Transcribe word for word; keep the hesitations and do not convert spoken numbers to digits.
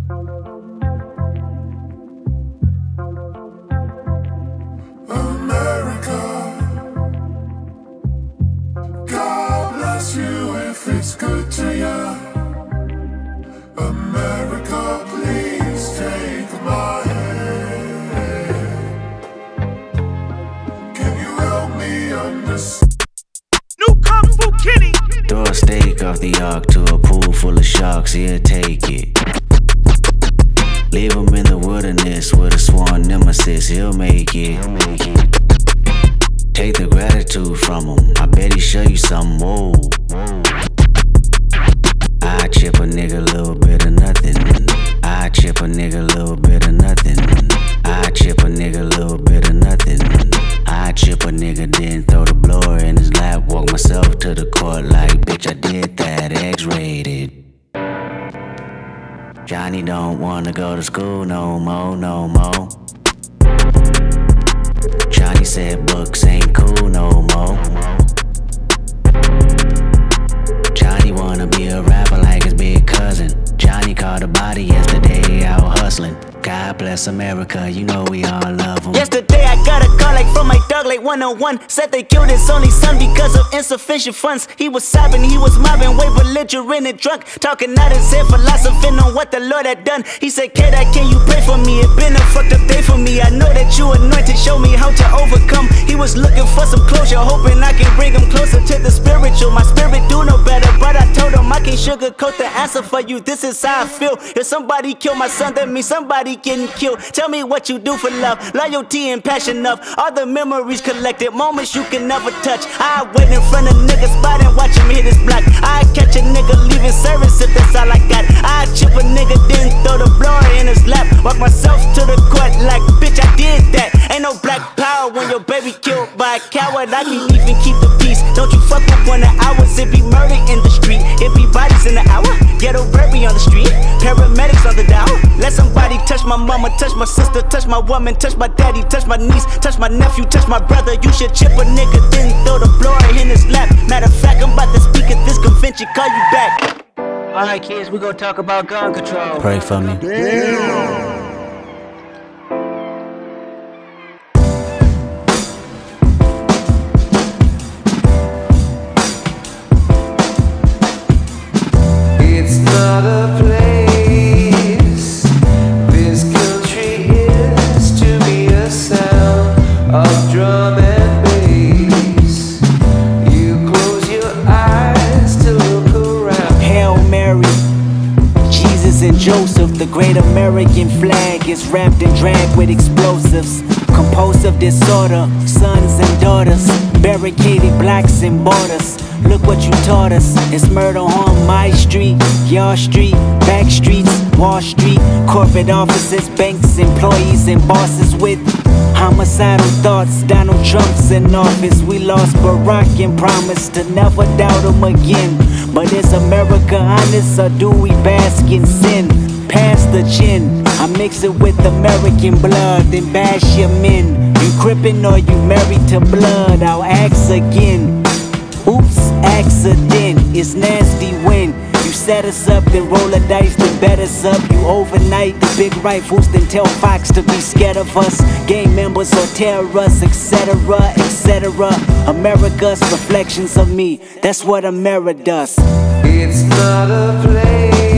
America, God bless you if it's good to you. America, please take my hand. Can you help me understand? New Kung Fu Kitty. Throw a steak off the ark to a pool full of sharks, he'll take it. Leave him in the wilderness with a sworn nemesis, he'll make it. He'll make it. Take the gratitude from him, I bet he show you something, whoa. I chip a nigga a little bit of nothing. I chip a nigga a little bit of nothing. I chip a nigga a little bit of nothing. I chip a nigga, then throw the blower in his lap. Walk myself to the court like, bitch, I did that, X-rated. Johnny don't wanna go to school no more, no more. Johnny said books ain't cool no more. Johnny wanna be a rapper like his big cousin. Johnny caught a body yesterday out hustling. God bless America, you know we all love him. Yesterday I got a call like from my dog like one oh one. Said they killed his only son because of insufficient funds. He was sobbing, he was mobbing, way belligerent and drunk, talking out his head, philosophing on what the Lord had done. He said, K-Dot, can you pray for me? It been a fucked up day for me. I know that you anointed, show me how to overcome. He was looking for some closure, hoping I can bring him closer to the spiritual. My spirit do know better, but I told him I can't sugarcoat the answer for you. This is how I feel. If somebody kill my son, that means somebody getting killed. Tell me what you do for love, loyalty and passion of all the memories collected, moments you can never touch. I wait in front of niggas spot and watch him hit his block. I catch a nigga leaving service if that's all I got. I chip a nigga, then throw the blower in his lap. Walk myself to the court like, bitch, I did that. Ain't no black power when your baby killed by a coward. I can't even keep the peace. Don't you fuck with one of ours. It be murder in the street, it be bodies in the hour. Ghetto baby on the street, paramedics on the dial. Let somebody touch my mama, touch my sister, touch my woman, touch my daddy, touch my niece, touch my nephew, touch my brother. You should chip a nigga, then throw the blower in his lap. Matter of fact, I'm about to speak at this convention, call you back. Alright kids, we gonna talk about gun control. Pray for me. Damn. It's not a place. This country is to me a sound of drum and bass. You close your eyes to look around. Hail Mary, Jesus and Joseph. The great American flag is wrapped and dragged with explosives. Compulsive disorder, sons and daughters, barricaded blacks and borders. Look what you taught us. It's murder on my street, your street, back streets, Wall Street, corporate offices, banks, employees, and bosses with homicidal thoughts. Donald Trump's in office. We lost Barack and promised to never doubt him again. But is America honest or do we bask in sin? Pass the gin, I mix it with American blood, then bash your men. You crippin' or you married to blood? I'll ask again. Oops, accident, it's nasty when you set us up, then roll the dice, then bet us up. You overnight the big rifles, then tell Fox to be scared of us. Gang members or terrorists, et cetera, et cetera. America's reflections of me, that's what America does. It's not a place.